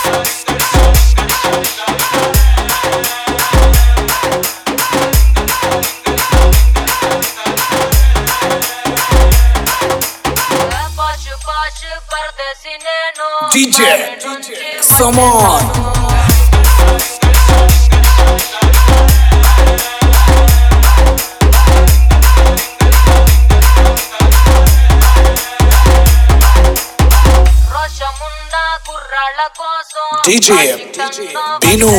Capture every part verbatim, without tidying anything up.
D J Saman D J Binu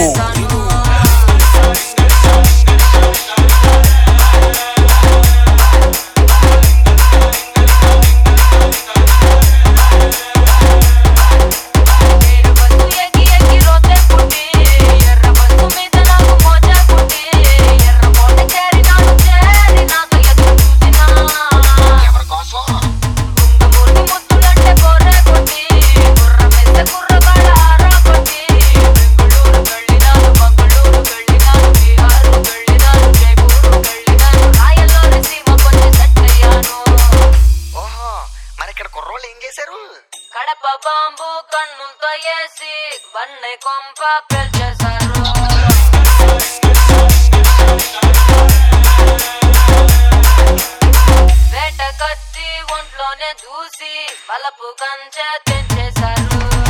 Kadapa బాంబు కన్నులతో ఏసి వన్నె కొంప పెల్చేశారు. వేట కత్తి ఒంట్లోనే దూసి బలపు కంచె తెంచేశారు.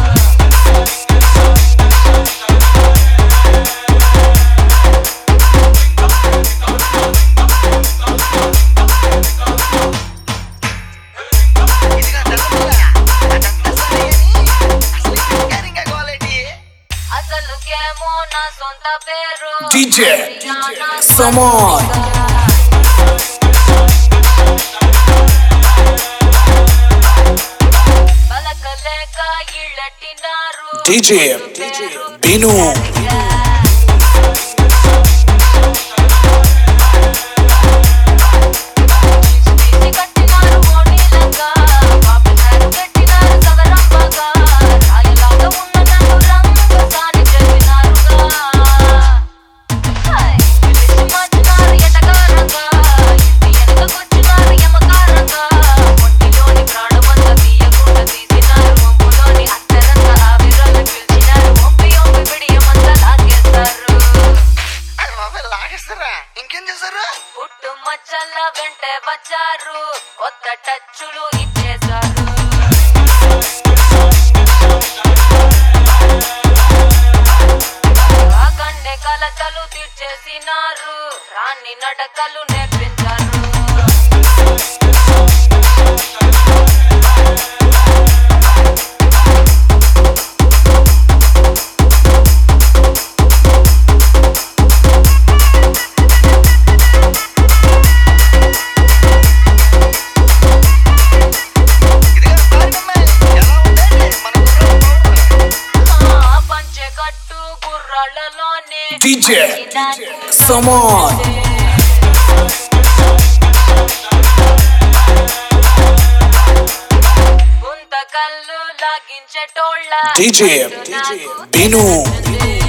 D J Saman D J Binu ఇంకేం చేశారు? పుట్టు మచ్చల వెంటే వచ్చారు, కొత్త టచ్చులు ఇచ్చేశారు. ఆ కండే కలతలు తీర్చేసినారు, రాణి నడకలు నేర్పించారు. D J Saman Guntakal లాగించేటోళ్ళ D J Binu